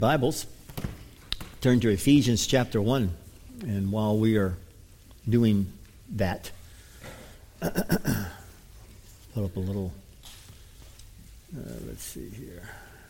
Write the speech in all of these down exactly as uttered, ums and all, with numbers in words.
Bibles, turn to Ephesians chapter one. And while we are doing that, put up a little, uh, let's see here.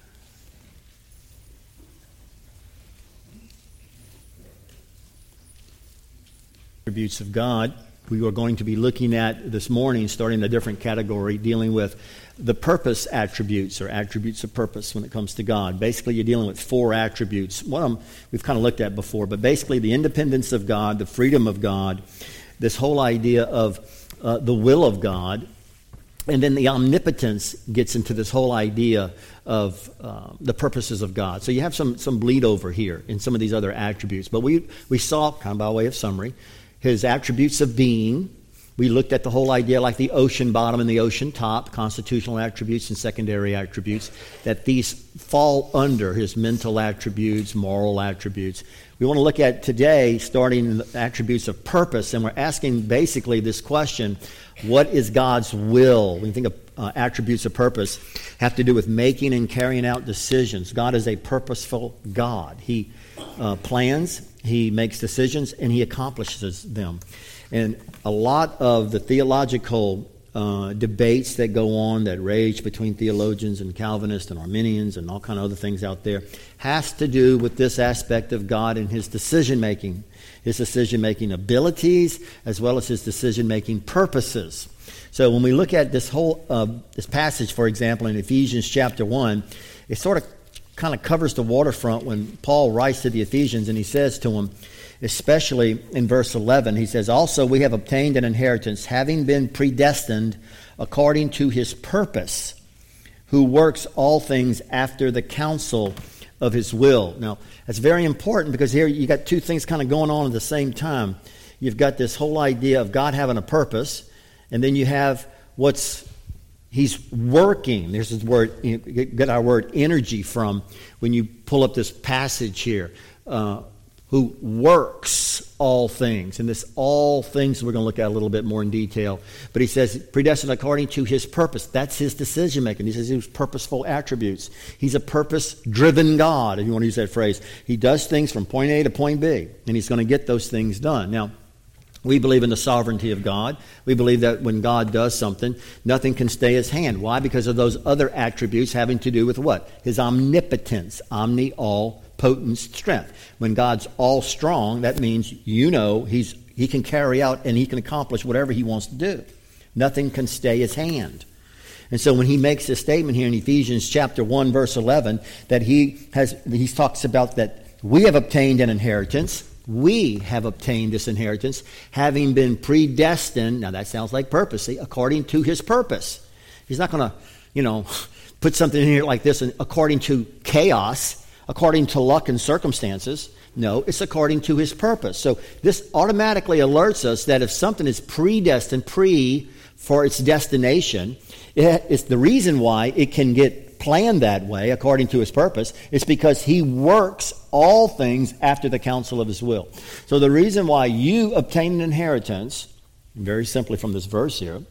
Attributes of God. We are going to be looking at this morning, starting a different category, dealing with the purpose attributes or attributes of purpose when it comes to God. Basically, you're dealing with four attributes. One of them we've kind of looked at before, but basically the independence of God, the freedom of God, this whole idea of uh, the will of God, and then the omnipotence gets into this whole idea of uh, the purposes of God. So you have some some bleed over here in some of these other attributes. But we, we saw, kind of by way of summary, his attributes of being. We looked at the whole idea like the ocean bottom and the ocean top, constitutional attributes and secondary attributes, that these fall under his mental attributes, moral attributes. We want to look at today, starting in the attributes of purpose, and we're asking basically this question: what is God's will? When you think of uh, attributes of purpose, have to do with making and carrying out decisions. God is a purposeful God. He uh, plans, He makes decisions, and He accomplishes them. And a lot of the theological uh, debates that go on, that rage between theologians and Calvinists and Arminians and all kind of other things out there, has to do with this aspect of God and His decision-making, His decision-making abilities, as well as His decision-making purposes. So when we look at this whole uh, this passage, for example, in Ephesians chapter one, it sort of kind of covers the waterfront when Paul writes to the Ephesians, and he says to them, especially in verse eleven, he says, "Also we have obtained an inheritance, having been predestined according to His purpose, who works all things after the counsel of His will." Now, that's very important because here you got two things kind of going on at the same time. You've got this whole idea of God having a purpose, and then you have what's He's working. There's this word, you get our word energy from when you pull up this passage here. Uh, who works all things. And this all things we're going to look at a little bit more in detail. But he says, predestined according to His purpose. That's His decision making. He says His purposeful attributes. He's a purpose-driven God, if you want to use that phrase. He does things from point A to point B, and He's going to get those things done. Now, we believe in the sovereignty of God. We believe that when God does something, nothing can stay His hand. Why? Because of those other attributes having to do with what? His omnipotence, omni, all, potent strength. When God's all strong, that means you know He's He can carry out and He can accomplish whatever He wants to do. Nothing can stay His hand. And so when He makes this statement here in Ephesians chapter one, verse eleven, that He has, He talks about that we have obtained an inheritance. We have obtained this inheritance, having been predestined. Now that sounds like purpose, see, according to His purpose. He's not going to, you know, put something in here like this and according to chaos, according to luck and circumstances. No, it's according to His purpose. So this automatically alerts us that if something is predestined, pre for its destination, it's the reason why it can get planned that way according to His purpose. It's because He works all things after the counsel of His will. So the reason why you obtain an inheritance, very simply from this verse here,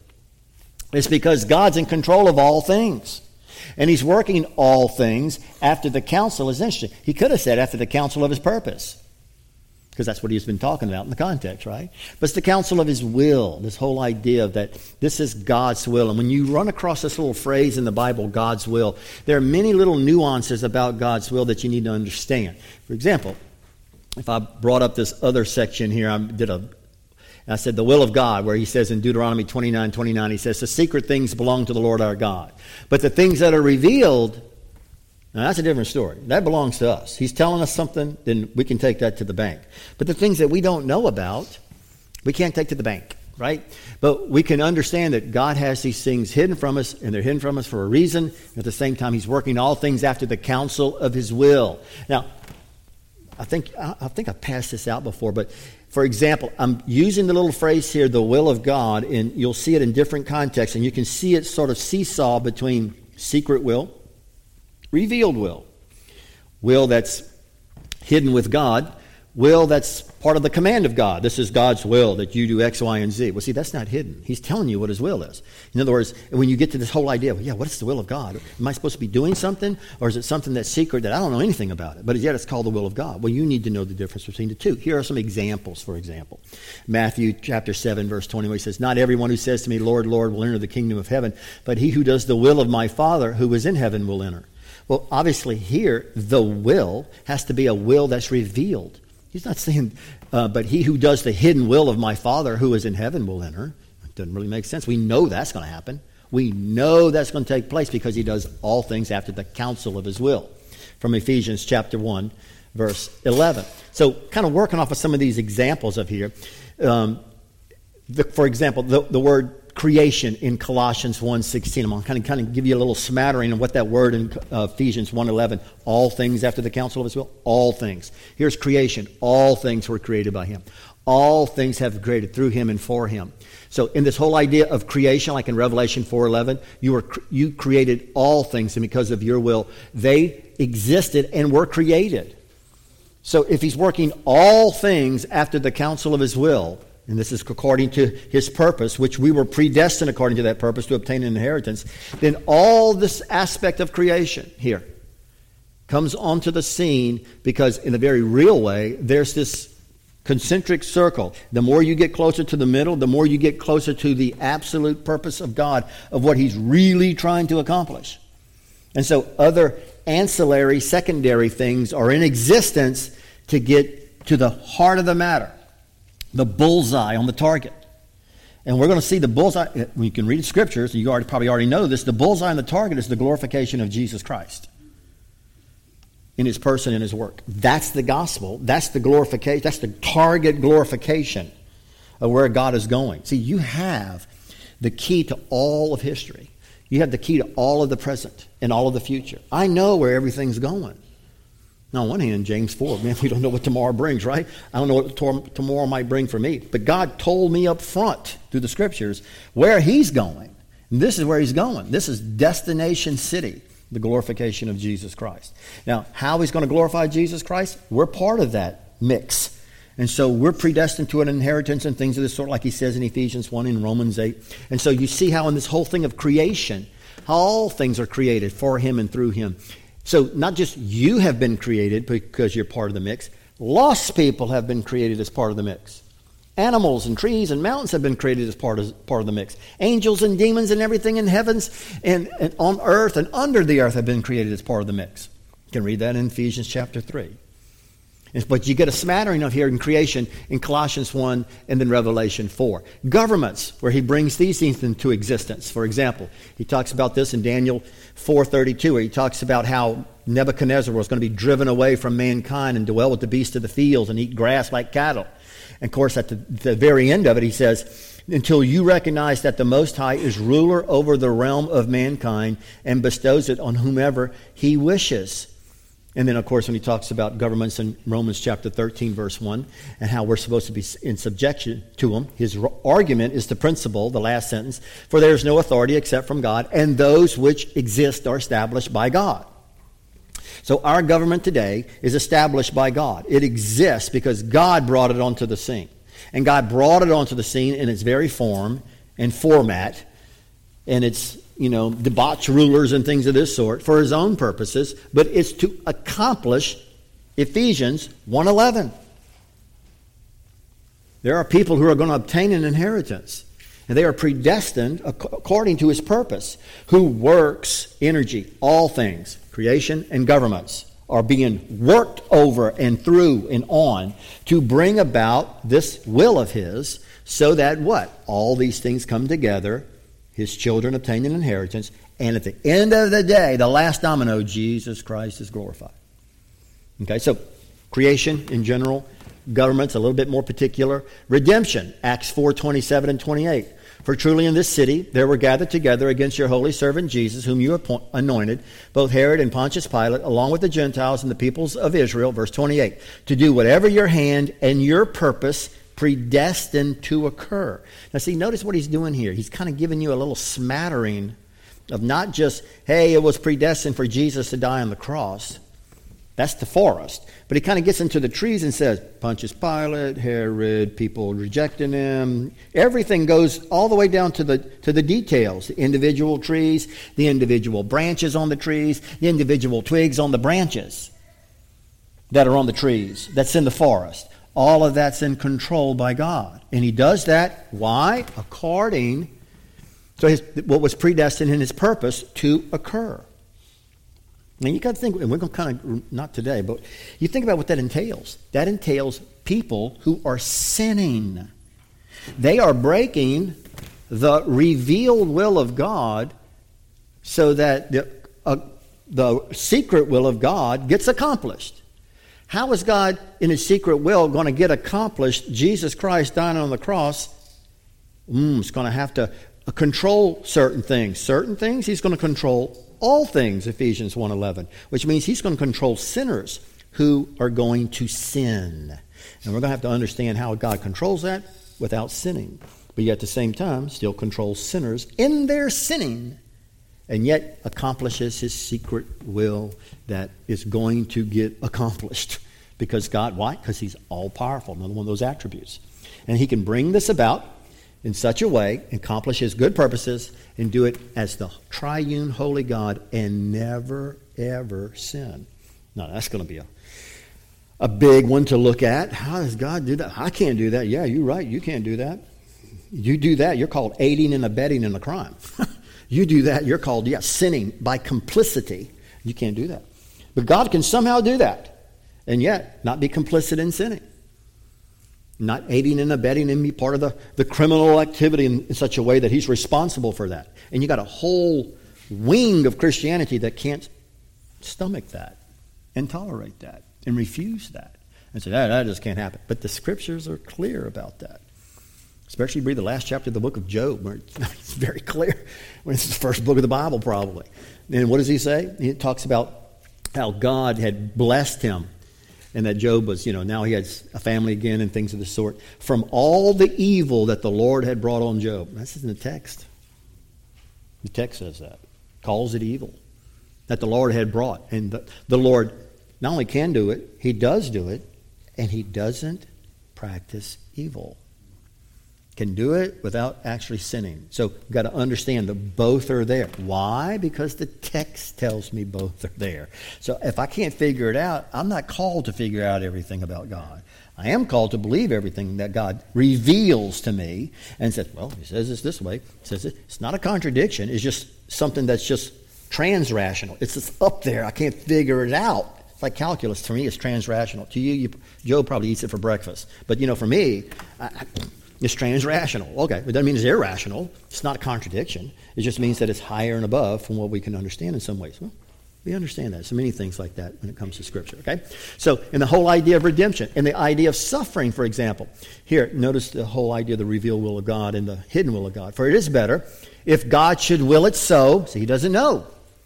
is because God's in control of all things. And He's working all things after the counsel. Is interesting. He could have said after the counsel of His purpose, because that's what He's been talking about in the context, right? But it's the counsel of His will, this whole idea of that this is God's will. And when you run across this little phrase in the Bible, God's will, there are many little nuances about God's will that you need to understand. For example, if I brought up this other section here, I did a I said the will of God, where He says in Deuteronomy twenty-nine twenty-nine, He says, the secret things belong to the Lord our God. But the things that are revealed, now that's a different story. That belongs to us. He's telling us something, then we can take that to the bank. But the things that we don't know about, we can't take to the bank, right? But we can understand that God has these things hidden from us, and they're hidden from us for a reason. At the same time, He's working all things after the counsel of His will. Now, I think I think I passed this out before, but for example, I'm using the little phrase here, the will of God, and you'll see it in different contexts, and you can see it sort of seesaw between secret will, revealed will, will that's hidden with God, will that's part of the command of God. This is God's will, that you do X, Y, and Z. Well, see, that's not hidden. He's telling you what his will is. In other words, when you get to this whole idea, well, yeah, what is the will of God? Am I supposed to be doing something? Or is it something that's secret that I don't know anything about it? But yet it's called the will of God. Well, you need to know the difference between the two. Here are some examples, for example. Matthew chapter seven, verse twenty, where he says, not everyone who says to me, Lord, Lord, will enter the kingdom of heaven, but he who does the will of my Father who is in heaven will enter. Well, obviously here, the will has to be a will that's revealed. He's not saying, uh, but he who does the hidden will of my Father who is in heaven will enter. It doesn't really make sense. We know that's going to happen. We know that's going to take place because he does all things after the counsel of his will. From Ephesians chapter one, verse eleven. So kind of working off of some of these examples of here. Um, the, for example, the, the word creation in Colossians one sixteen. I'm going to kind of, kind of give you a little smattering of what that word in uh, Ephesians one eleven, all things after the counsel of his will, all things. Here's creation. All things were created by him. All things have been created through him and for him. So in this whole idea of creation, like in Revelation four eleven, you were you created all things, and because of your will, they existed and were created. So if he's working all things after the counsel of his will, and this is according to his purpose, which we were predestined according to that purpose to obtain an inheritance, then all this aspect of creation here comes onto the scene because in a very real way, there's this concentric circle. The more you get closer to the middle, the more you get closer to the absolute purpose of God, of what he's really trying to accomplish. And so other ancillary, secondary things are in existence to get to the heart of the matter. The bullseye on the target. And we're going to see the bullseye. You can read the scriptures, and you already, probably already know this. The bullseye on the target is the glorification of Jesus Christ in his person and his work. That's the gospel. That's the glorification. That's the target glorification of where God is going. See, you have the key to all of history. You have the key to all of the present and all of the future. I know where everything's going. Now, on one hand, James four, man, we don't know what tomorrow brings, right? I don't know what to- tomorrow might bring for me. But God told me up front through the scriptures where he's going. And this is where he's going. This is Destination City, the glorification of Jesus Christ. Now, how he's going to glorify Jesus Christ? We're part of that mix. And so we're predestined to an inheritance and things of this sort, like he says in Ephesians one and Romans eight. And so you see how in this whole thing of creation, how all things are created for him and through him. So not just you have been created because you're part of the mix. Lost people have been created as part of the mix. Animals and trees and mountains have been created as part of, part of the mix. Angels and demons and everything in heavens and, and on earth and under the earth have been created as part of the mix. You can read that in Ephesians chapter three. But you get a smattering of here in creation in Colossians one and then Revelation four. Governments, where he brings these things into existence. For example, he talks about this in Daniel four thirty-two, where he talks about how Nebuchadnezzar was going to be driven away from mankind and dwell with the beasts of the fields and eat grass like cattle. And of course, at the, the very end of it, he says, until you recognize that the Most High is ruler over the realm of mankind and bestows it on whomever he wishes. And then, of course, when he talks about governments in Romans chapter thirteen, verse one, and how we're supposed to be in subjection to them, his argument is the principle, the last sentence, for there is no authority except from God, and those which exist are established by God. So our government today is established by God. It exists because God brought it onto the scene. And God brought it onto the scene in its very form and format, and its you know, debauched rulers and things of this sort for his own purposes, but it's to accomplish Ephesians one eleven. There are people who are going to obtain an inheritance, and they are predestined according to his purpose, who works energy, all things, creation and governments, are being worked over and through and on to bring about this will of his so that what? All these things come together. His children obtain an inheritance, and at the end of the day, the last domino, Jesus Christ is glorified. Okay, so creation in general, governments a little bit more particular, redemption, Acts four twenty-seven and twenty-eight. For truly in this city there were gathered together against your holy servant Jesus, whom you appoint, anointed, both Herod and Pontius Pilate, along with the Gentiles and the peoples of Israel, verse twenty-eight, to do whatever your hand and your purpose predestined to occur. Now see, notice what he's doing here. He's kind of giving you a little smattering of not just, hey, it was predestined for Jesus to die on the cross. That's the forest. But he kind of gets into the trees and says, Pontius Pilate, Herod, people rejecting him. Everything goes all the way down to the to the details. The individual trees, the individual branches on the trees, the individual twigs on the branches that are on the trees, that's in the forest. All of that's in control by God. And he does that, why? According to his, what was predestined in his purpose to occur. Now you got to think, and we're going to kind of, not today, but you think about what that entails. That entails people who are sinning. They are breaking the revealed will of God so that the, uh, the secret will of God gets accomplished. How is God, in his secret will, going to get accomplished Jesus Christ dying on the cross? Mm, it's going to have to control certain things. Certain things, he's going to control all things, Ephesians one eleven, which means he's going to control sinners who are going to sin. And we're going to have to understand how God controls that without sinning. But yet at the same time, still controls sinners in their sinning, and yet accomplishes his secret will that is going to get accomplished. Because God, why? Because he's all-powerful, another one of those attributes. And he can bring this about in such a way, accomplish his good purposes, and do it as the triune holy God and never, ever sin. Now, that's going to be a, a big one to look at. How does God do that? I can't do that. Yeah, you're right. You can't do that. You do that, you're called aiding and abetting in a crime. You do that, you're called, yeah, sinning by complicity. You can't do that. But God can somehow do that, and yet not be complicit in sinning. Not aiding and abetting and be part of the, the criminal activity in, in such a way that he's responsible for that. And you got a whole wing of Christianity that can't stomach that and tolerate that and refuse that. And say, that, that just can't happen. But the scriptures are clear about that. Especially read the last chapter of the book of Job, where it's very clear. When it's the first book of the Bible, probably. And what does he say? He talks about how God had blessed him, and that Job was, you know, now he has a family again and things of the sort, from all the evil that the Lord had brought on Job. That's in the text. The text says that. Calls it evil that the Lord had brought. And the, the Lord not only can do it, he does do it, and he doesn't practice evil. Can do it without actually sinning. So you've got to understand that both are there. Why? Because the text tells me both are there. So if I can't figure it out, I'm not called to figure out everything about God. I am called to believe everything that God reveals to me and says, well, he says this this way. He says it. It's not a contradiction. It's just something that's just trans-rational. It's just up there. I can't figure it out. It's like calculus. To me, it's trans-rational. To you, you Joe probably eats it for breakfast. But, you know, for me, I, I, it's trans-rational. Okay, it doesn't mean it's irrational. It's not a contradiction. It just means that it's higher and above from what we can understand in some ways. Well, we understand that. So many things like that when it comes to Scripture, okay? So, in the whole idea of redemption, and the idea of suffering, for example. Here, notice the whole idea of the revealed will of God and the hidden will of God. For it is better if God should will it so. See, he doesn't know.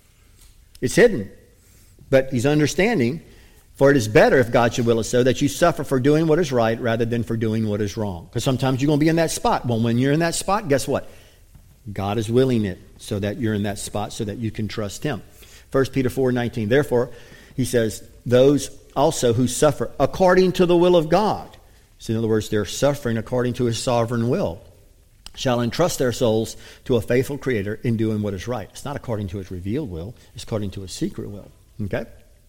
It's hidden. But he's understanding. For it is better, if God should will it so, that you suffer for doing what is right rather than for doing what is wrong. Because sometimes you're going to be in that spot. Well, when you're in that spot, guess what? God is willing it so that you're in that spot so that you can trust him. First Peter four nineteen. Therefore, he says, those also who suffer according to the will of God. So in other words, they're suffering according to his sovereign will, shall entrust their souls to a faithful Creator in doing what is right. It's not according to his revealed will. It's according to his secret will. Okay?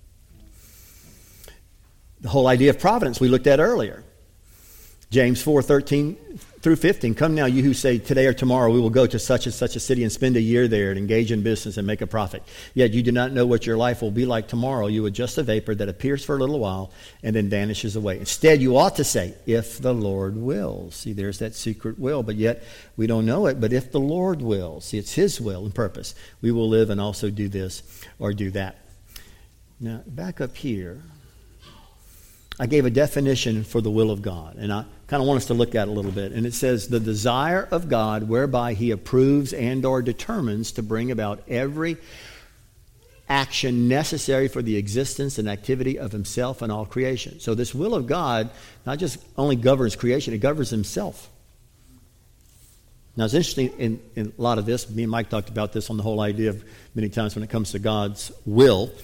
The whole idea of providence we looked at earlier. James four thirteen through fifteen. Come now, you who say, today or tomorrow we will go to such and such a city and spend a year there and engage in business and make a profit. Yet you do not know what your life will be like tomorrow. You are just a vapor that appears for a little while and then vanishes away. Instead, you ought to say, if the Lord wills. See, there's that secret will, but yet we don't know it. But if the Lord wills, see, it's his will and purpose. We will live and also do this or do that. Now, back up here. I gave a definition for the will of God, and I kind of want us to look at it a little bit. And it says, the desire of God whereby he approves and or determines to bring about every action necessary for the existence and activity of himself and all creation. So this will of God not just only governs creation, it governs himself. Now it's interesting, in, in a lot of this, me and Mike talked about this on the whole idea of many times when it comes to God's will,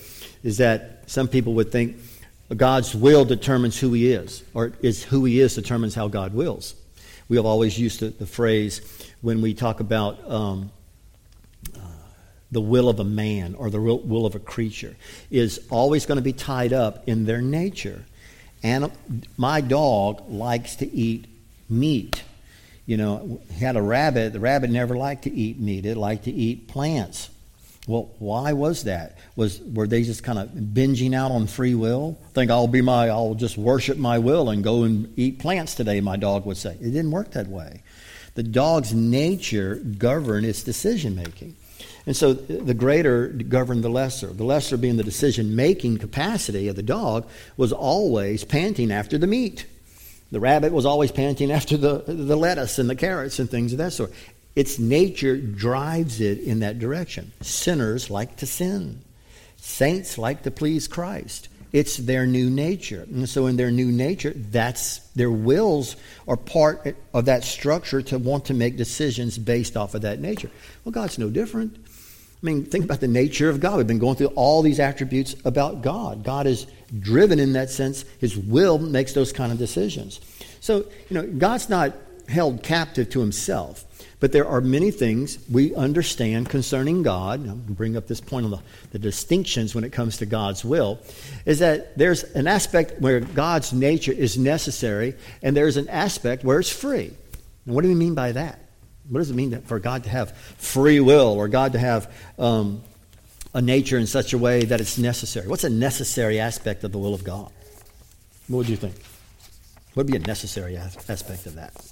is that some people would think God's will determines who he is, or is who he is determines how God wills. We have always used the, the phrase when we talk about um, uh, the will of a man or the will, will of a creature is always going to be tied up in their nature. And my dog likes to eat meat. You know, he had a rabbit. The rabbit never liked to eat meat. It liked to eat plants. Well, why was that? Was were they just kind of binging out on free will? Think I'll be my, I'll just worship my will and go and eat plants today, my dog would say. It didn't work that way. The dog's nature governed its decision making. And so the greater governed the lesser. The lesser being the decision-making capacity of the dog was always panting after the meat. The rabbit was always panting after the, the lettuce and the carrots and things of that sort. Its nature drives it in that direction. Sinners like to sin. Saints like to please Christ. It's their new nature. And so in their new nature, that's their wills are part of that structure to want to make decisions based off of that nature. Well, God's no different. I mean, think about the nature of God. We've been going through all these attributes about God. God is driven in that sense. His will makes those kind of decisions. So, you know, God's not held captive to himself. But there are many things we understand concerning God. I'm going to bring up this point on the, the distinctions when it comes to God's will, is that there's an aspect where God's nature is necessary, and there's an aspect where it's free. And what do we mean by that? What does it mean that for God to have free will, or God to have um, a nature in such a way that it's necessary? What's a necessary aspect of the will of God? What would you think? What would be a necessary as- aspect of that?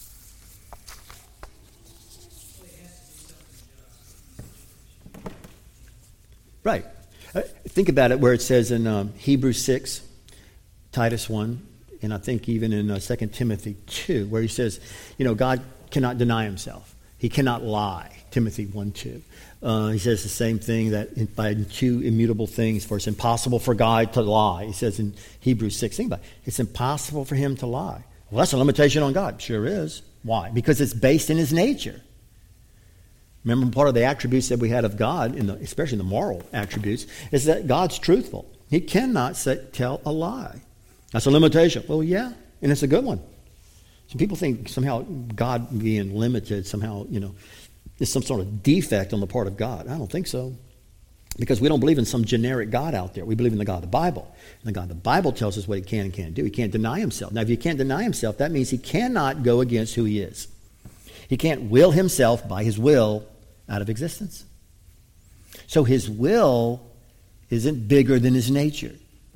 Right. Uh, think about it where it says in um, Hebrews six, Titus one, and I think even in uh, Second Timothy two, where he says, you know, God cannot deny himself. He cannot lie. Timothy one two. Uh, he says the same thing, that in, by two immutable things, for it's impossible for God to lie. He says in Hebrews six, think about it. It's impossible for him to lie. Well, that's a limitation on God. Sure is. Why? Because it's based in his nature. Remember, part of the attributes that we had of God, in the, especially the moral attributes, is that God's truthful. He cannot say, tell a lie. That's a limitation. Well, yeah, and it's a good one. So people think somehow God being limited somehow, you know, is some sort of defect on the part of God. I don't think so. Because we don't believe in some generic God out there. We believe in the God of the Bible. And the God of the Bible tells us what he can and can't do. He can't deny himself. Now, if he can't deny himself, that means he cannot go against who he is. He can't will himself by his will out of existence. So his will isn't bigger than his nature.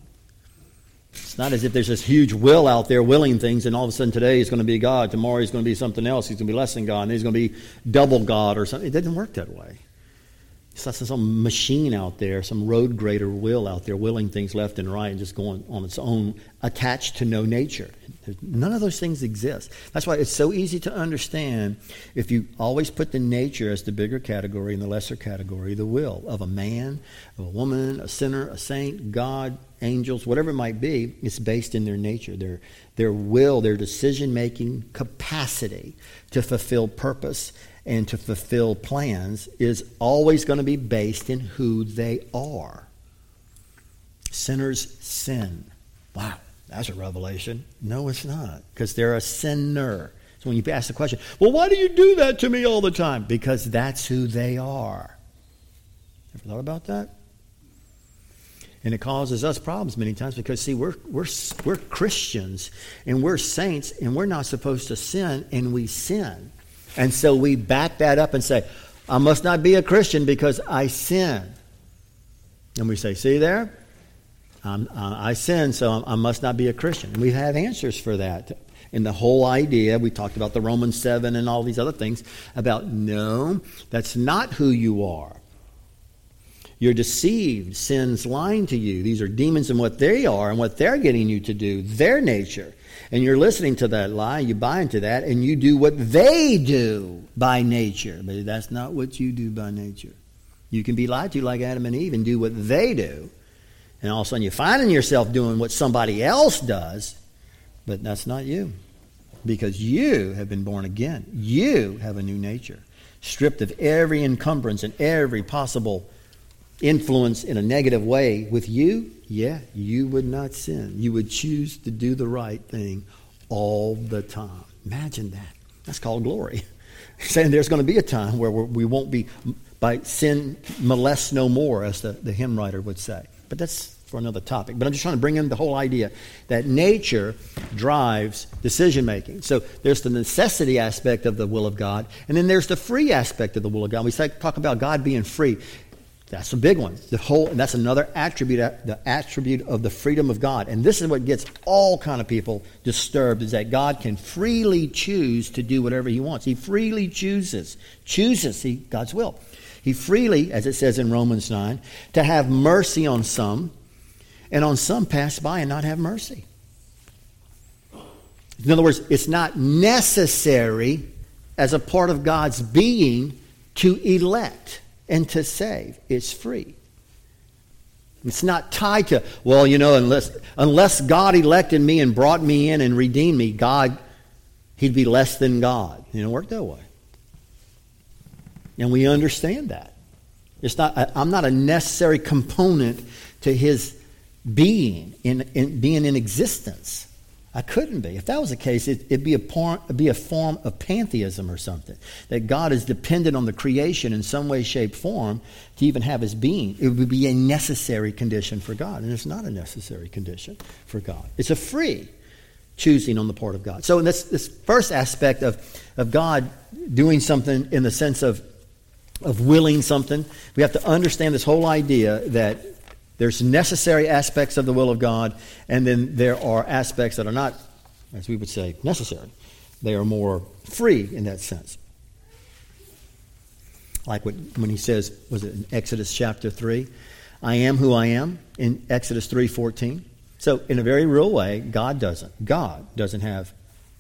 It's not as if there's this huge will out there willing things, and all of a sudden today he's going to be God, tomorrow he's going to be something else, he's going to be less than God, and he's going to be double God or something. It doesn't work that way. It's not some machine out there, some road grader will out there willing things left and right and just going on its own, attached to no nature. None of those things exist. That's why it's so easy to understand if you always put the nature as the bigger category and the lesser category, the will of a man, of a woman, a sinner, a saint, God, angels, whatever it might be. It's based in their nature, their, their will, their decision-making capacity to fulfill purpose and to fulfill plans is always going to be based in who they are. Sinners sin. Wow, that's a revelation. No, it's not, because they're a sinner. So when you ask the question, well, why do you do that to me all the time? Because that's who they are. Ever thought about that? And it causes us problems many times because, see, we're we're we're Christians and we're saints and we're not supposed to sin, and we sin. And so we back that up and say, I must not be a Christian because I sin. And we say, see there? I'm, uh, I sin, so I must not be a Christian. And we have answers for that. And the whole idea, we talked about the Romans seven and all these other things, about no, that's not who you are. You're deceived. Sin's lying to you. These are demons and what they are and what they're getting you to do, their nature. And you're listening to that lie, you buy into that, and you do what they do by nature. But that's not what you do by nature. You can be lied to like Adam and Eve and do what they do. And all of a sudden you're finding yourself doing what somebody else does, but that's not you. Because you have been born again. You have a new nature, stripped of every encumbrance and every possible influence in a negative way with you, yeah, you would not sin. You would choose to do the right thing all the time. Imagine that. That's called glory. Saying there's going to be a time where we won't be, by sin, molest no more, as the, the hymn writer would say. But that's for another topic. But I'm just trying to bring in the whole idea that nature drives decision making. So there's the necessity aspect of the will of God, and then there's the free aspect of the will of God. We say, talk about God being free. That's a big one. The whole, and that's another attribute, the attribute of the freedom of God. And this is what gets all kind of people disturbed, is that God can freely choose to do whatever he wants. He freely chooses, chooses he, God's will. He freely, as it says in Romans nine, to have mercy on some, and on some pass by and not have mercy. In other words, it's not necessary as a part of God's being to elect and to save. It's free. It's not tied to, well, you know, unless unless God elected me and brought me in and redeemed me, God, he'd be less than God. It don't work that way. And we understand that. It's not. I'm not a necessary component to his being in, in being in existence. I couldn't be. If that was the case, it, it'd be a, por- it'd be a form of pantheism or something. That God is dependent on the creation in some way, shape, form to even have his being. It would be a necessary condition for God. And it's not a necessary condition for God. It's a free choosing on the part of God. So in this, this first aspect of, of God doing something in the sense of, of willing something, we have to understand this whole idea that there's necessary aspects of the will of God, and then there are aspects that are not, as we would say, necessary. They are more free in that sense. Like what, when he says, was it in Exodus chapter three, I am who I am, in Exodus three fourteen. So in a very real way, God doesn't. God doesn't have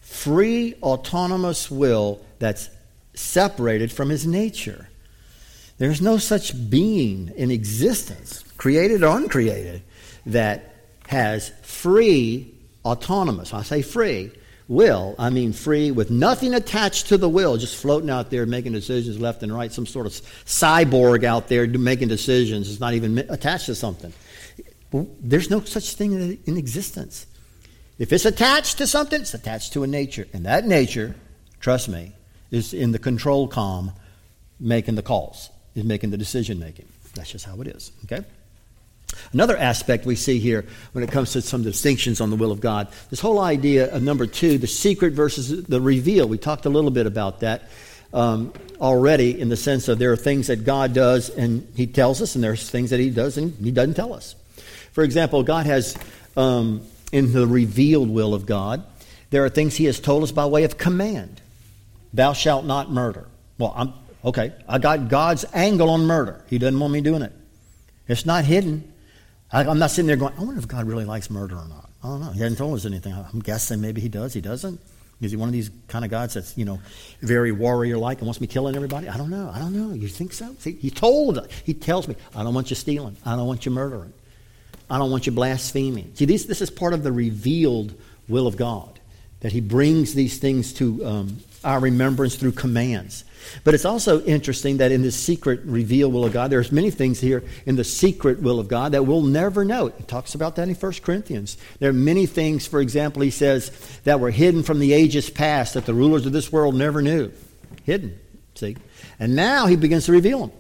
free, autonomous will that's separated from his nature. There's no such being in existence, created or uncreated, that has free, autonomous, I say free, will. I mean free with nothing attached to the will, just floating out there making decisions left and right, some sort of cyborg out there making decisions. It's not even attached to something. There's no such thing in existence. If it's attached to something, it's attached to a nature. And that nature, trust me, is in the control column making the calls, is making the decision making. That's just how it is. Okay? Another aspect we see here when it comes to some distinctions on the will of God, this whole idea of number two, the secret versus the reveal. We talked a little bit about that um, already, in the sense of there are things that God does and he tells us, and there's things that he does and he doesn't tell us. For example, God has, um, in the revealed will of God, there are things he has told us by way of command. Thou shalt not murder. Well, I'm okay, I got God's angle on murder. He doesn't want me doing it. It's not hidden. I, I'm not sitting there going, I wonder if God really likes murder or not. I don't know. He hasn't told us anything. I'm guessing maybe he does. He doesn't. Is he one of these kind of gods that's, you know, very warrior-like and wants me killing everybody? I don't know. I don't know. You think so? See, he told, he tells me, I don't want you stealing. I don't want you murdering. I don't want you blaspheming. See, these, this is part of the revealed will of God, that he brings these things to um, our remembrance through commands. But it's also interesting that in this secret revealed will of God, there's many things here in the secret will of God that we'll never know. He talks about that in First Corinthians. There are many things, for example, he says, that were hidden from the ages past that the rulers of this world never knew. Hidden, see? And now he begins to reveal them.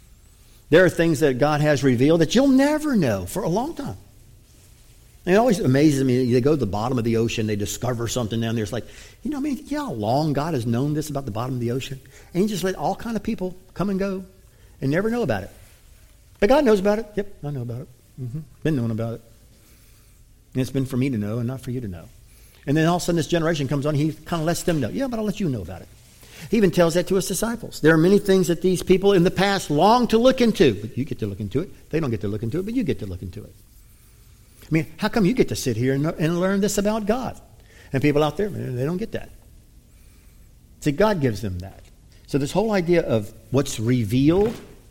There are things that God has revealed that you'll never know for a long time. And it always amazes me. They go to the bottom of the ocean. They discover something down there. It's like, you know, I mean, you know how long God has known this about the bottom of the ocean? And he just let all kind of people come and go and never know about it. But God knows about it. Yep, I know about it. Mm-hmm. Been knowing about it. And it's been for me to know and not for you to know. And then all of a sudden this generation comes on. He kind of lets them know. Yeah, but I'll let you know about it. He even tells that to his disciples. There are many things that these people in the past long to look into. But you get to look into it. They don't get to look into it, but you get to look into it. I mean, how come you get to sit here and, and learn this about God? And people out there, they don't get that. See, God gives them that. So this whole idea of what's revealed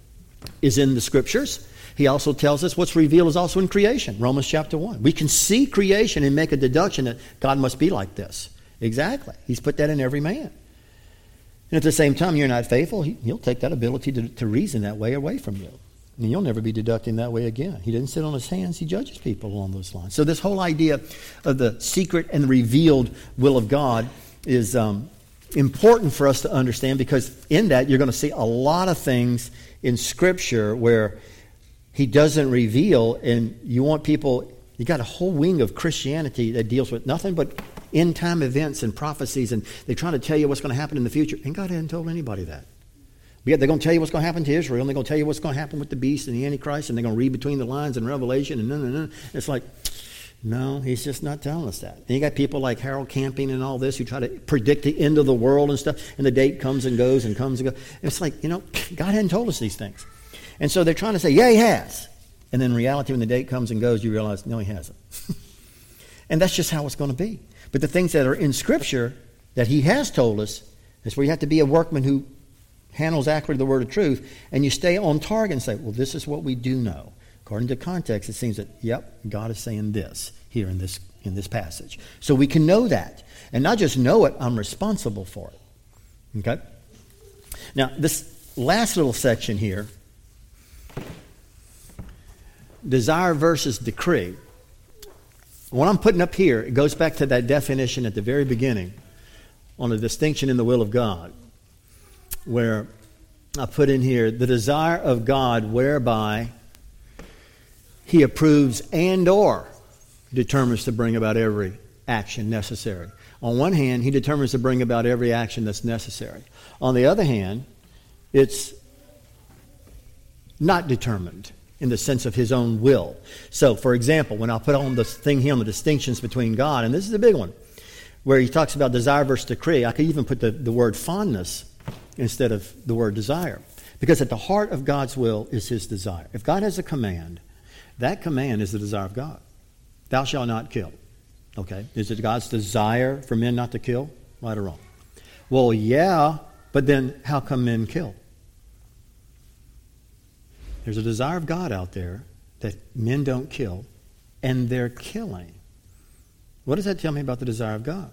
is in the Scriptures. He also tells us what's revealed is also in creation. Romans chapter one. We can see creation and make a deduction that God must be like this. Exactly. He's put that in every man. And at the same time, you're not faithful, he, he'll take that ability to, to reason that way away from you. And you'll never be deducting that way again. He didn't sit on his hands. He judges people along those lines. So this whole idea of the secret and the revealed will of God is um, important for us to understand, because in that you're going to see a lot of things in Scripture where he doesn't reveal, and you want people, you got a whole wing of Christianity that deals with nothing but end-time events and prophecies, and they're trying to tell you what's going to happen in the future. And God hadn't told anybody that. But yet they're going to tell you what's going to happen to Israel, and they're going to tell you what's going to happen with the beast and the Antichrist, and they're going to read between the lines in Revelation, and no, no, no. It's like, no, he's just not telling us that. And you got people like Harold Camping and all this who try to predict the end of the world and stuff, and the date comes and goes and comes and goes. And it's like, you know, God hadn't told us these things. And so they're trying to say, yeah, he has. And then in reality, when the date comes and goes, you realize, no, he hasn't. And that's just how it's going to be. But the things that are in Scripture that he has told us, is where you have to be a workman who handles accurately the word of truth, and you stay on target and say, well, this is what we do know. According to context, it seems that, yep, God is saying this here in this in this passage. So we can know that. And not just know it, I'm responsible for it. Okay? Now, this last little section here, desire versus decree. What I'm putting up here, it goes back to that definition at the very beginning on a distinction in the will of God, where I put in here the desire of God whereby he approves and or determines to bring about every action necessary. On one hand, he determines to bring about every action that's necessary. On the other hand, it's not determined in the sense of his own will. So, for example, when I put on this thing here on the distinctions between God, and this is a big one, where he talks about desire versus decree, I could even put the, the word fondness instead of the word desire. Because at the heart of God's will is his desire. If God has a command, that command is the desire of God. Thou shalt not kill. Okay, is it God's desire for men not to kill? Right or wrong? Well, yeah, but then how come men kill? There's a desire of God out there that men don't kill, and they're killing. What does that tell me about the desire of God?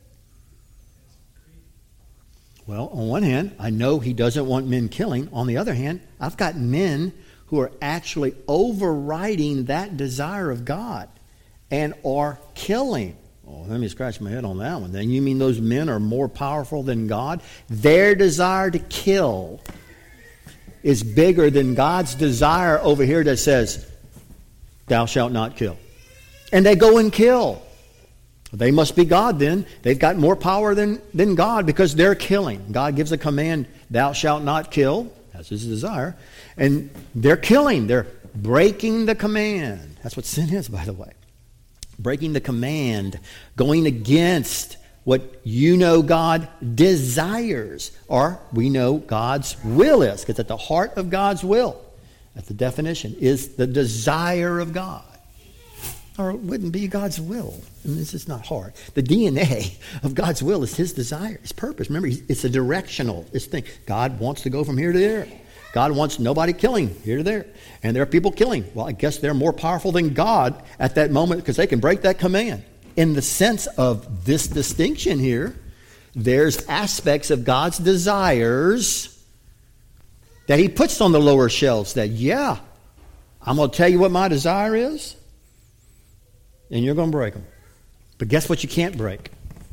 Well, on one hand, I know he doesn't want men killing. On the other hand, I've got men who are actually overriding that desire of God and are killing. Oh, let me scratch my head on that one. Then you mean those men are more powerful than God? Their desire to kill is bigger than God's desire over here that says, thou shalt not kill. And they go and kill. They must be God then. They've got more power than, than God because they're killing. God gives a command, thou shalt not kill. That's his desire. And they're killing. They're breaking the command. That's what sin is, by the way. Breaking the command. Going against what you know God desires. Or we know God's will is. Because at the heart of God's will, at the definition, is the desire of God. Or it wouldn't be God's will. I mean, this is not hard. The D N A of God's will is his desire, his purpose. Remember, it's a directional it's thing. God wants to go from here to there. God wants nobody killing here to there. And there are people killing. Well, I guess they're more powerful than God at that moment because they can break that command. In the sense of this distinction here, there's aspects of God's desires that he puts on the lower shelves that, yeah, I'm going to tell you what my desire is. And you're going to break them. But guess what you can't break?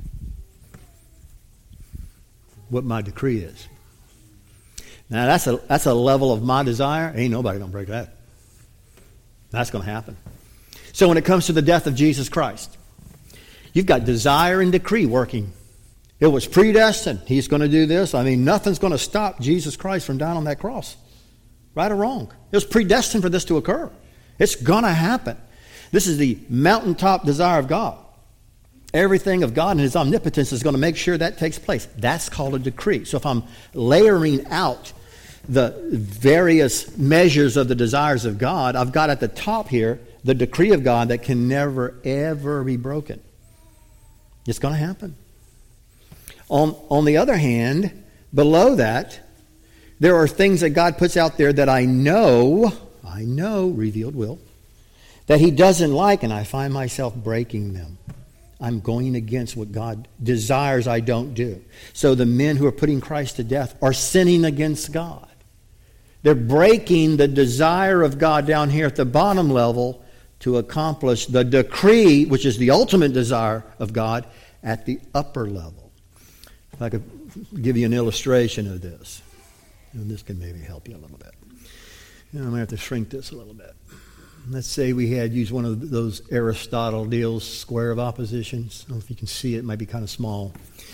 What my decree is. Now, that's a, that's a level of my desire. Ain't nobody going to break that. That's going to happen. So when it comes to the death of Jesus Christ, you've got desire and decree working. It was predestined. He's going to do this. I mean, nothing's going to stop Jesus Christ from dying on that cross. Right or wrong? It was predestined for this to occur. It's going to happen. This is the mountaintop desire of God. Everything of God and his omnipotence is going to make sure that takes place. That's called a decree. So if I'm layering out the various measures of the desires of God, I've got at the top here the decree of God that can never, ever be broken. It's going to happen. On, on the other hand, below that, there are things that God puts out there that I know, I know, revealed will, that he doesn't like, and I find myself breaking them. I'm going against what God desires I don't do. So the men who are putting Christ to death are sinning against God. They're breaking the desire of God down here at the bottom level to accomplish the decree, which is the ultimate desire of God, at the upper level. If I could give you an illustration of this, and this can maybe help you a little bit. I'm going to have to shrink this a little bit. Let's say we had used one of those Aristotle deals, square of oppositions. I don't know if you can see it. It might be kind of small.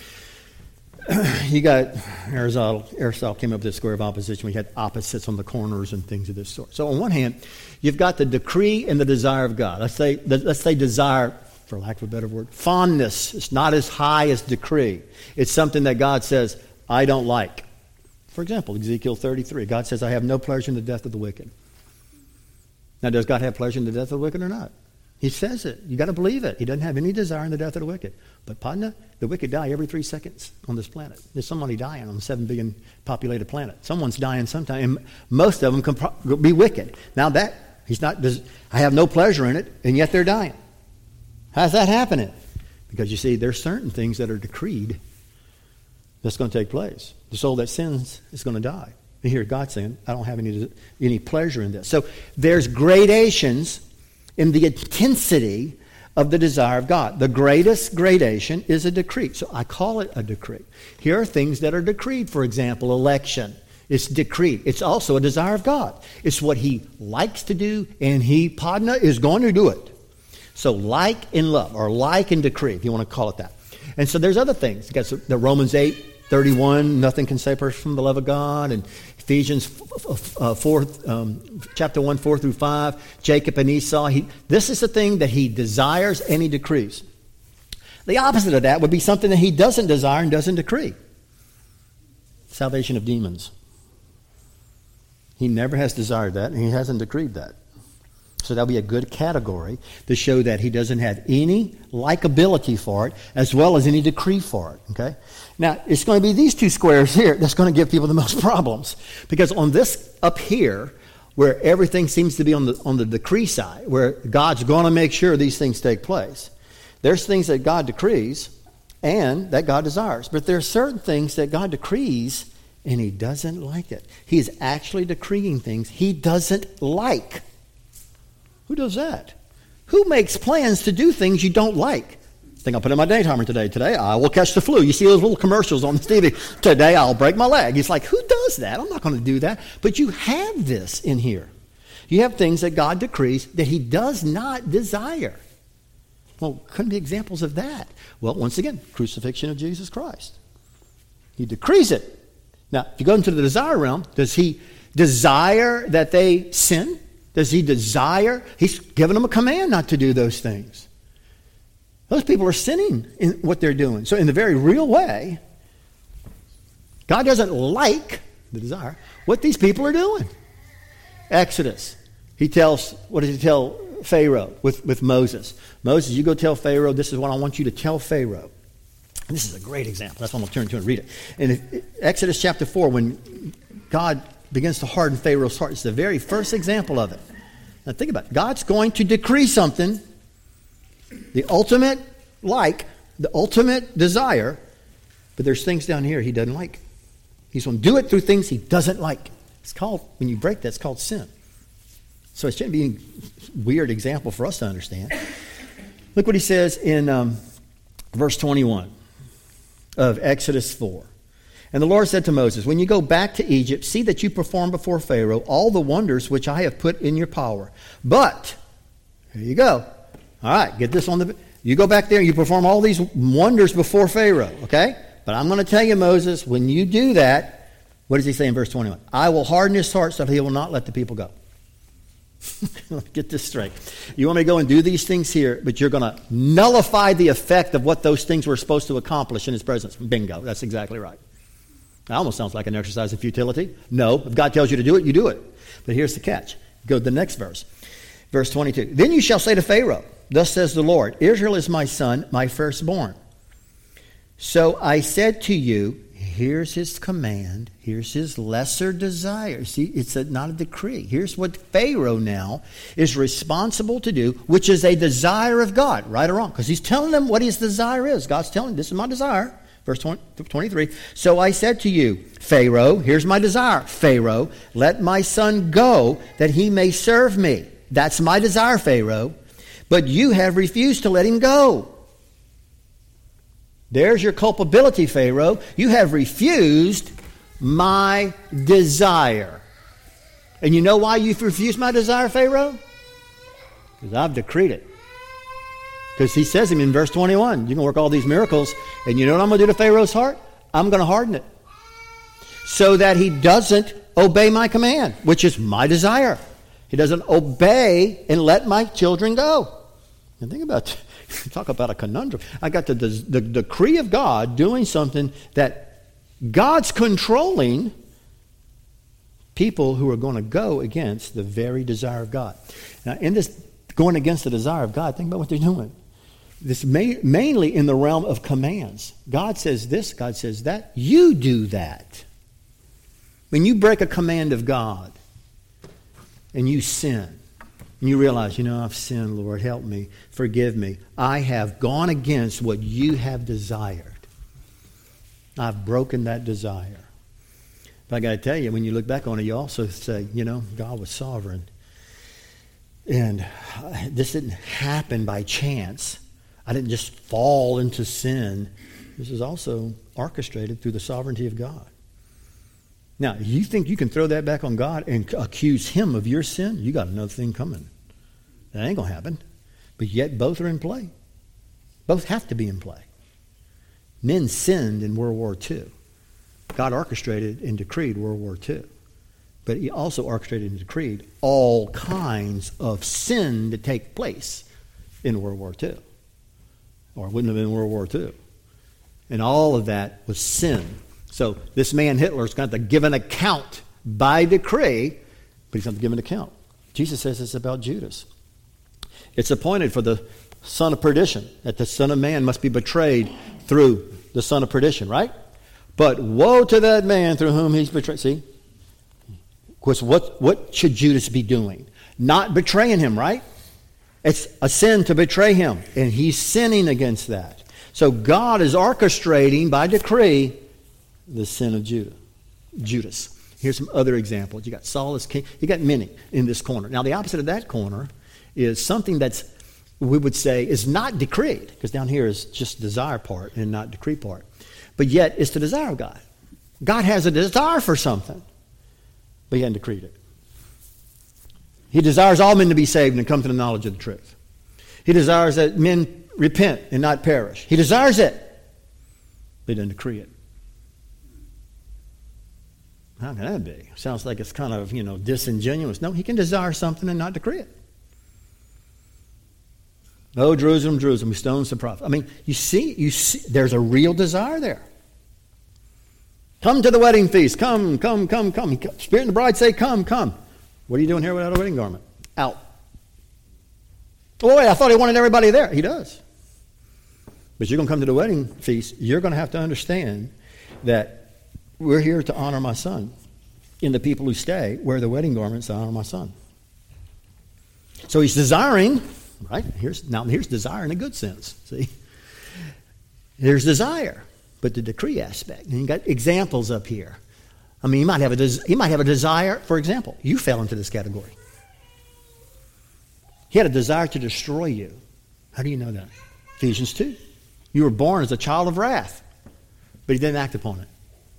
You got Aristotle, Aristotle came up with this square of opposition. We had opposites on the corners and things of this sort. So on one hand, you've got the decree and the desire of God. Let's say, let's say desire, for lack of a better word, fondness. It's not as high as decree. It's something that God says, I don't like. For example, Ezekiel thirty-three, God says, I have no pleasure in the death of the wicked. Now, does God have pleasure in the death of the wicked or not? He says it. You got to believe it. He doesn't have any desire in the death of the wicked. But partner, the wicked die every three seconds on this planet. There's somebody dying on a seven billion populated planet. Someone's dying sometime, and most of them can pro- be wicked. Now that, he's not, does, I have no pleasure in it, and yet they're dying. How's that happening? Because you see, there's certain things that are decreed that's going to take place. The soul that sins is going to die. And here God saying, I don't have any, any pleasure in this. So there's gradations in the intensity of the desire of God. The greatest gradation is a decree. So I call it a decree. Here are things that are decreed. For example, election. It's decreed. It's also a desire of God. It's what he likes to do, and he, Padna, is going to do it. So like and love, or like and decree, if you want to call it that. And so there's other things. You got the Romans eight thirty-one, nothing can separate us from the love of God, and Ephesians uh, four, um, chapter one, four through five, Jacob and Esau. He, this is the thing that he desires and he decrees. The opposite of that would be something that he doesn't desire and doesn't decree. Salvation of demons. He never has desired that, and he hasn't decreed that. So that'll be a good category to show that he doesn't have any likability for it, as well as any decree for it. Okay. Now, it's going to be these two squares here that's going to give people the most problems. Because on this up here, where everything seems to be on the on the decree side, where God's going to make sure these things take place, there's things that God decrees and that God desires. But there are certain things that God decrees and he doesn't like it. He is actually decreeing things he doesn't like. Who does that? Who makes plans to do things you don't like? I think I'll put in my day timer today. Today I will catch the flu. You see those little commercials on the T V. Today I'll break my leg. It's like, who does that? I'm not going to do that. But you have this in here. You have things that God decrees that he does not desire. Well, couldn't be examples of that. Well, once again, crucifixion of Jesus Christ. He decrees it. Now, if you go into the desire realm, does he desire that they sin? Does he desire? He's given them a command not to do those things. Those people are sinning in what they're doing. So in the very real way, God doesn't like the desire what these people are doing. Exodus. He tells, what does he tell Pharaoh with, with Moses? Moses, you go tell Pharaoh, this is what I want you to tell Pharaoh. And this is a great example. That's what I'm going to turn to and read it. In Exodus chapter four, when God begins to harden Pharaoh's heart. It's the very first example of it. Now think about it. God's going to decree something, the ultimate like, the ultimate desire, but there's things down here he doesn't like. He's going to do it through things he doesn't like. It's called, when you break that, it's called sin. So it shouldn't be a weird example for us to understand. Look what he says in um, verse twenty-one of Exodus four. And the Lord said to Moses, when you go back to Egypt, see that you perform before Pharaoh all the wonders which I have put in your power. But, here you go. All right, get this on the... You go back there and you perform all these wonders before Pharaoh, okay? But I'm going to tell you, Moses, when you do that, what does he say in verse twenty-one? I will harden his heart so that he will not let the people go. Get this straight. You want me to go and do these things here, but you're going to nullify the effect of what those things were supposed to accomplish in his presence. Bingo, that's exactly right. That almost sounds like an exercise in futility. No, if God tells you to do it, you do it. But here's the catch. Go to the next verse. Verse twenty-two. Then you shall say to Pharaoh, thus says the Lord, Israel is my son, my firstborn. So I said to you, here's his command, here's his lesser desire. See, it's a, not a decree. Here's what Pharaoh now is responsible to do, which is a desire of God, right or wrong. Because he's telling them what his desire is. God's telling him, this is my desire. Verse twenty-three, so I said to you, Pharaoh, here's my desire, Pharaoh, let my son go that he may serve me. That's my desire, Pharaoh. But you have refused to let him go. There's your culpability, Pharaoh. You have refused my desire. And you know why you've refused my desire, Pharaoh? Because I've decreed it. Because he says to him in verse twenty-one, you can work all these miracles, and you know what I'm going to do to Pharaoh's heart? I'm going to harden it. So that he doesn't obey my command, which is my desire. He doesn't obey and let my children go. And think about, talk about a conundrum. I got the, the, the decree of God doing something that God's controlling people who are going to go against the very desire of God. Now, in this going against the desire of God, think about what they're doing. This may, mainly in the realm of commands. God says this, God says that. You do that. When you break a command of God and you sin, and you realize, you know, I've sinned, Lord, help me, forgive me. I have gone against what you have desired. I've broken that desire. But I got to tell you, when you look back on it, you also say, you know, God was sovereign. And this didn't happen by chance. I didn't just fall into sin. This is also orchestrated through the sovereignty of God. Now, you think you can throw that back on God and accuse him of your sin? You got another thing coming. That ain't going to happen. But yet both are in play. Both have to be in play. Men sinned in World War Two. God orchestrated and decreed World War Two. But he also orchestrated and decreed all kinds of sin to take place in World War Two. Or it wouldn't have been World War Two. And all of that was sin. So this man Hitler's got to give an account by decree, but he's going to give an account. Jesus says it's about Judas. It's appointed for the son of perdition, that the Son of Man must be betrayed through the son of perdition, right? But woe to that man through whom he's betrayed. See? Because what, what should Judas be doing? Not betraying him, right? It's a sin to betray him, and he's sinning against that. So God is orchestrating by decree the sin of Judah, Judas. Here's some other examples. You got Saul as king. You got many in this corner. Now, the opposite of that corner is something that's, we would say, is not decreed, because down here is just desire part and not decree part. But yet, it's the desire of God. God has a desire for something, but he hasn't decreed it. He desires all men to be saved and come to the knowledge of the truth. He desires that men repent and not perish. He desires it, but he doesn't decree it. How can that be? Sounds like it's kind of, you know, disingenuous. No, he can desire something and not decree it. Oh, Jerusalem, Jerusalem, who stones the prophet. I mean, you see, you see, there's a real desire there. Come to the wedding feast. Come, come, come, come. Spirit and the bride say, come, come. What are you doing here without a wedding garment? Out. Oh, wait, I thought he wanted everybody there. He does. But you're going to come to the wedding feast. You're going to have to understand that we're here to honor my son. And the people who stay wear the wedding garments to honor my son. So he's desiring, right? Here's now here's desire in a good sense. See? There's desire, but the decree aspect. And you got examples up here. I mean, you might have a des- he might have a desire, for example, you fell into this category. He had a desire to destroy you. How do you know that? Ephesians two. You were born as a child of wrath, but he didn't act upon it.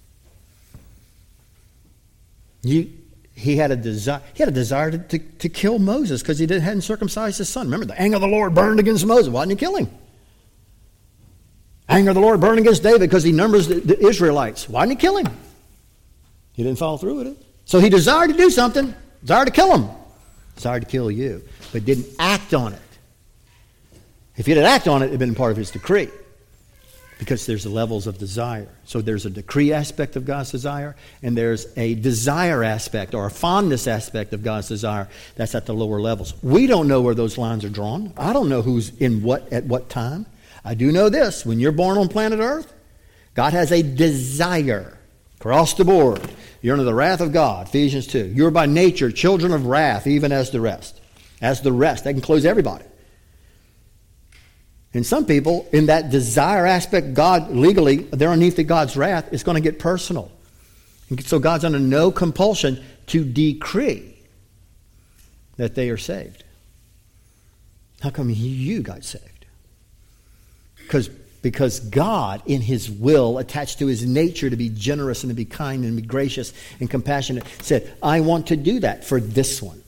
You, he had a desire. He had a desire to, to, to kill Moses because he didn't hadn't circumcised his son. Remember, the anger of the Lord burned against Moses. Why didn't he kill him? Anger of the Lord burned against David because he numbers the, the Israelites. Why didn't he kill him? He didn't follow through with it. So he desired to do something. Desired to kill him. Desired to kill you, but didn't act on it. If he had acted on it, it had been part of his decree. Because there's levels of desire. So there's a decree aspect of God's desire, and there's a desire aspect or a fondness aspect of God's desire that's at the lower levels. We don't know where those lines are drawn. I don't know who's in what at what time. I do know this. When you're born on planet Earth, God has a desire across the board. You're under the wrath of God, Ephesians two. You're by nature children of wrath, even as the rest. As the rest. That can close everybody. And some people, in that desire aspect, God legally, they're underneath God's wrath. It's going to get personal. And so God's under no compulsion to decree that they are saved. How come you got saved? Because because God, in His will, attached to His nature to be generous and to be kind and be gracious and compassionate, said, I want to do that for this one.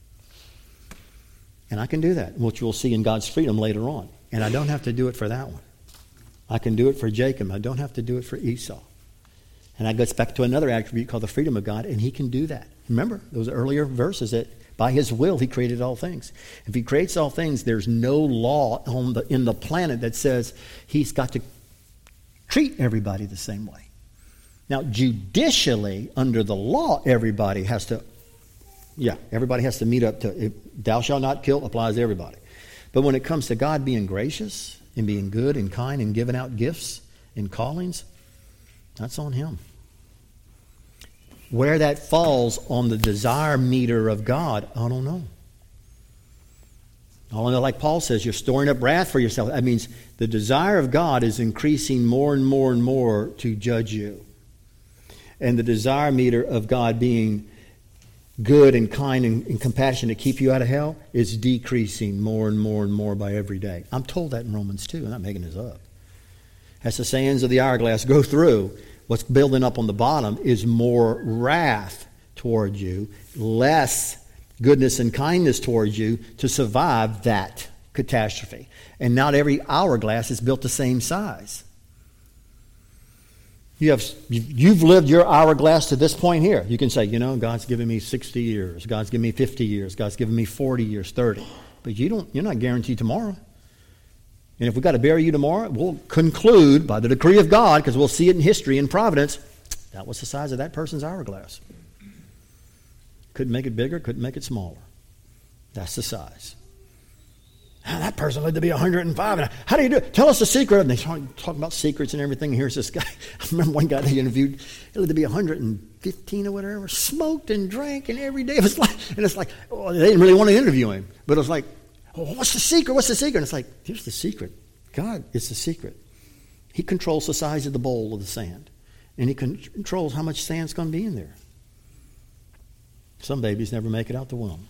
And I can do that, which we'll see in God's freedom later on. And I don't have to do it for that one. I can do it for Jacob. I don't have to do it for Esau. And that gets back to another attribute called the freedom of God, and He can do that. Remember, those earlier verses that by His will He created all things. If He creates all things, there's no law on the, in the planet that says He's got to treat everybody the same way. Now, judicially, under the law, everybody has to, yeah, everybody has to meet up to, it, thou shalt not kill applies to everybody. But when it comes to God being gracious and being good and kind and giving out gifts and callings, that's on Him. Where that falls on the desire meter of God, I don't know. I don't know, like Paul says, you're storing up wrath for yourself. That means the desire of God is increasing more and more and more to judge you. And the desire meter of God being good and kind and, and compassionate to keep you out of hell is decreasing more and more and more by every day. I'm told that in Romans two. I'm not making this up. As the sands of the hourglass go through, what's building up on the bottom is more wrath toward you, less goodness and kindness towards you to survive that catastrophe. And not every hourglass is built the same size. You have, you've lived your hourglass to this point here. You can say, you know, God's given me sixty years. God's given me fifty years. God's given me forty years, thirty. But you don't, you're not guaranteed tomorrow. And if we've got to bury you tomorrow, we'll conclude by the decree of God, because we'll see it in history and providence, that was the size of that person's hourglass. Couldn't make it bigger, couldn't make it smaller. That's the size. Ah, that person lived to be one hundred five. How do you do it? Tell us the secret. And they start talking about secrets and everything. Here's this guy. I remember one guy they interviewed. He lived to be one hundred fifteen or whatever. Smoked and drank and every day. It was like, and it's like, oh, they didn't really want to interview him. But it was like, oh, what's the secret? What's the secret? And it's like, here's the secret. God is the secret. He controls the size of the bowl of the sand. And He controls how much sand's going to be in there. Some babies never make it out the womb.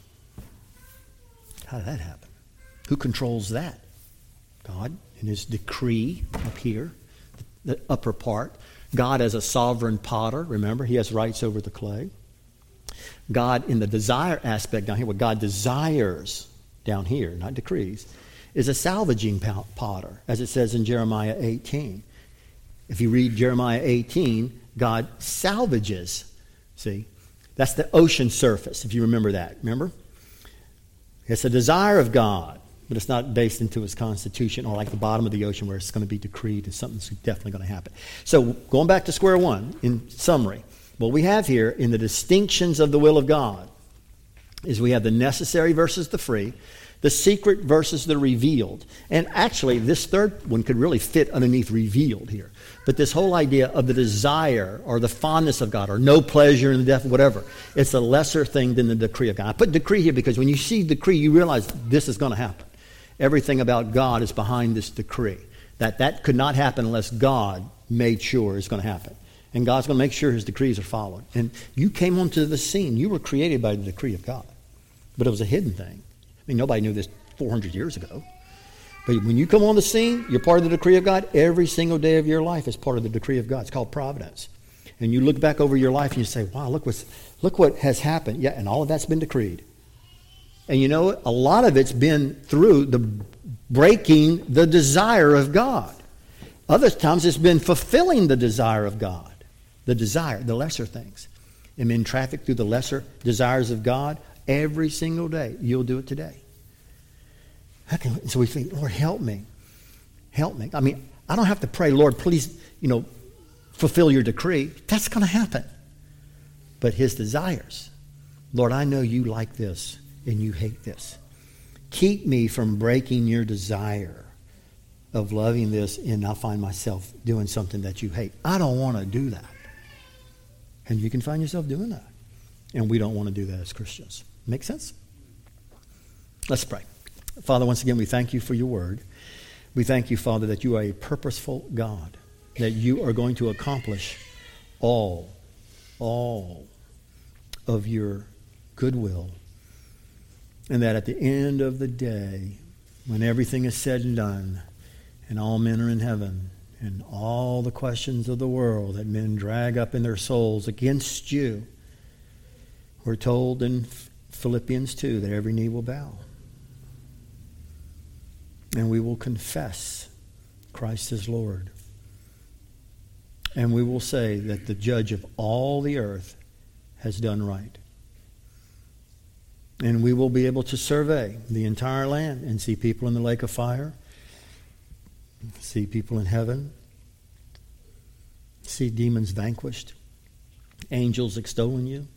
How did that happen? Who controls that? God in His decree up here, the upper part. God as a sovereign potter, remember, He has rights over the clay. God in the desire aspect down here, what God desires down here, not decrees, is a salvaging potter, as it says in Jeremiah eighteen. If you read Jeremiah eighteen, God salvages. See? That's the ocean surface, if you remember that. Remember? It's a desire of God, but it's not based into His constitution or like the bottom of the ocean where it's going to be decreed and something's definitely going to happen. So going back to square one, in summary, what we have here in the distinctions of the will of God is we have the necessary versus the free, the secret versus the revealed. And actually, this third one could really fit underneath revealed here. But this whole idea of the desire or the fondness of God or no pleasure in the death, whatever, it's a lesser thing than the decree of God. I put decree here because when you see decree, you realize this is going to happen. Everything about God is behind this decree. That that could not happen unless God made sure it's going to happen. And God's going to make sure His decrees are followed. And you came onto the scene. You were created by the decree of God. But it was a hidden thing. I mean, nobody knew this four hundred years ago. But when you come on the scene, you're part of the decree of God. Every single day of your life is part of the decree of God. It's called providence. And you look back over your life and you say, wow, look what's, look what has happened. Yeah, and all of that's been decreed. And you know what? A lot of it's been through the breaking the desire of God. Other times it's been fulfilling the desire of God. The desire, the lesser things. And men traffic through the lesser desires of God every single day. You'll do it today. How can, so we think, Lord, help me. Help me. I mean, I don't have to pray, Lord, please, you know, fulfill your decree. That's going to happen. But His desires. Lord, I know you like this and you hate this. Keep me from breaking your desire of loving this and I find myself doing something that you hate. I don't want to do that. And you can find yourself doing that. And we don't want to do that as Christians. Make sense? Let's pray. Father, once again, we thank you for your word. We thank you, Father, that you are a purposeful God, that you are going to accomplish all, all of your goodwill, and that at the end of the day, when everything is said and done, and all men are in heaven, and all the questions of the world that men drag up in their souls against you, we're told in Philippians two that every knee will bow. And we will confess Christ is Lord. And we will say that the judge of all the earth has done right. And we will be able to survey the entire land and see people in the lake of fire, see people in heaven, see demons vanquished, angels extolling you.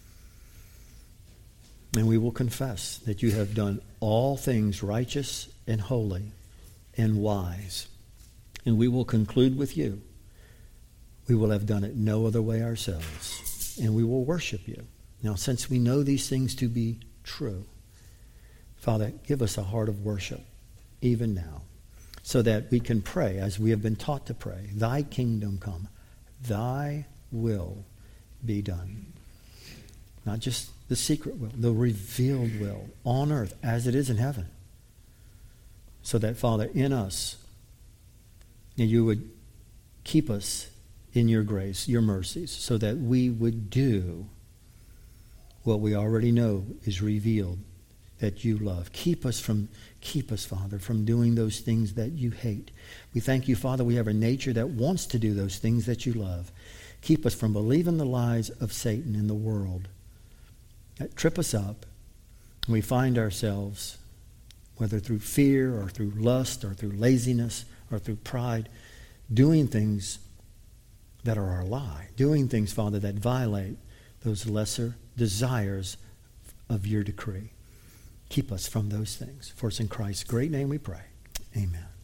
And we will confess that you have done all things righteous and holy and wise. And we will conclude with you. We will have done it no other way ourselves. And we will worship you. Now, since we know these things to be true, Father, give us a heart of worship even now, so that we can pray as we have been taught to pray. Thy kingdom come. Thy will be done. Not just the secret will, the revealed will on earth as it is in heaven. So that, Father, in us, you would keep us in your grace, your mercies, so that we would do what we already know is revealed, that you love. Keep us from, keep us, Father, from doing those things that you hate. We thank you, Father, we have a nature that wants to do those things that you love. Keep us from believing the lies of Satan in the world that trip us up. And we find ourselves, whether through fear or through lust or through laziness or through pride, doing things that are our lie, doing things, Father, that violate those lesser desires of your decree. Keep us from those things. For it's in Christ's great name we pray. Amen.